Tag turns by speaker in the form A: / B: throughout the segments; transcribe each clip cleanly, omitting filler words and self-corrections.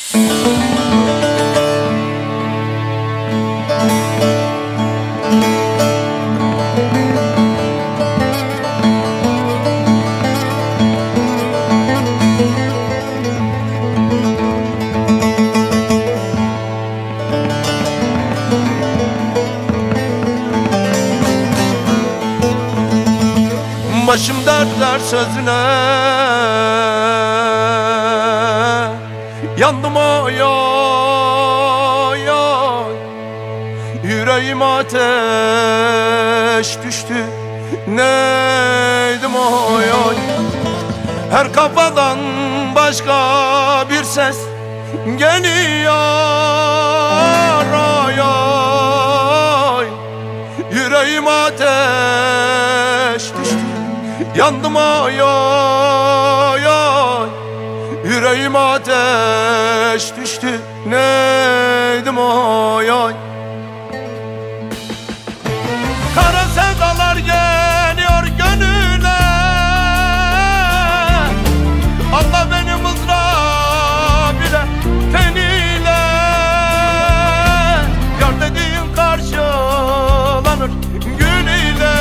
A: Başım dertler sözüne yandım oy oy oy. Yüreğime ateş düştü, neydim oy oy. Her kafadan başka bir ses geliyor oy oy. Yüreğime ateş düştü, yandım oy oy oy. Yüreğime ateş düştü, neydim oy oy. Kara sevdalar geliyor gönüle, Allah beni mızrağı bile teniyle. Yar dediğin karşılanır gül ile,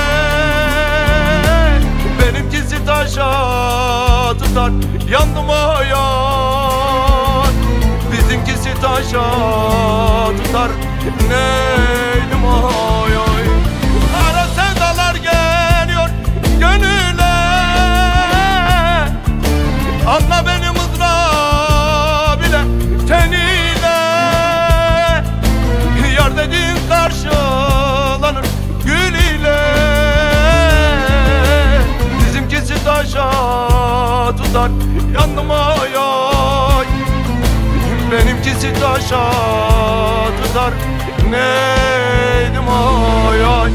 A: benimkisi taşa tutar yandım oy oy. Bizimkisi taşa tutar, neydim oy oy. Kara sevdalar geliyor gönüle, anla beni mızrağı bile teniyle. Yar dediğin karşılanır gül ile, bizimkisi taşa tutar yandım oy oy. Benimkisi taşa tutar, neydim oy oy.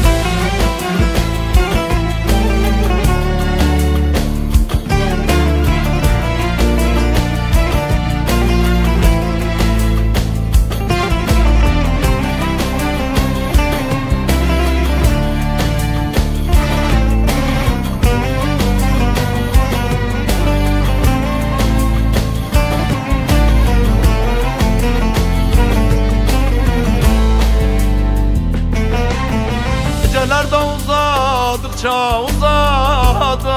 A: Geceler de uzadıkça uzadı,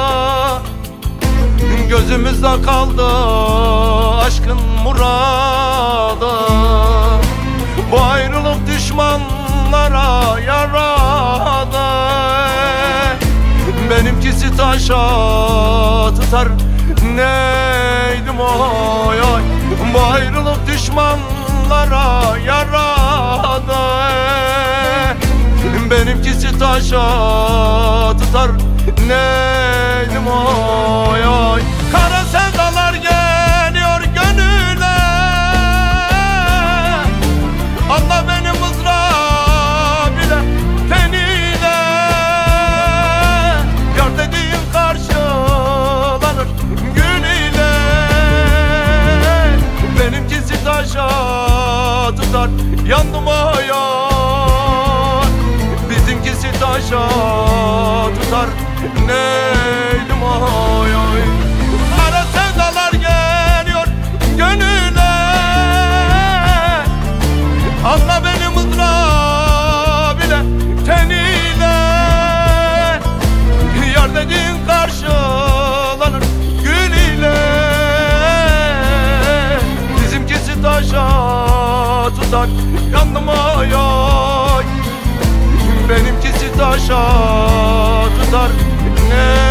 A: gözümüzde kaldı aşkın muradı. Bu ayrılık düşmanlara yaradı, benimkisi taşa tutar, neydim oy oy. Bu ayrılık düşmanlara yaradı, benimkisi taşa tutar, neydim oy oy. Kara sevdalar geliyor gönüle, Allah beni mızrağı bile teniyle. Yar dediğin karşılanır gül ile, benimkisi taşa tutar yandım oy oy. Bizimkisi taşa tutar, neydim oy oy. Kara sevdalar geliyor gönüle, anla beni mızrağı bile teniyle. Yar dediğin karşılanır gül ile, bizimkisi taşa tutar yandım oy oy. Benimkisi taşa tutar, ne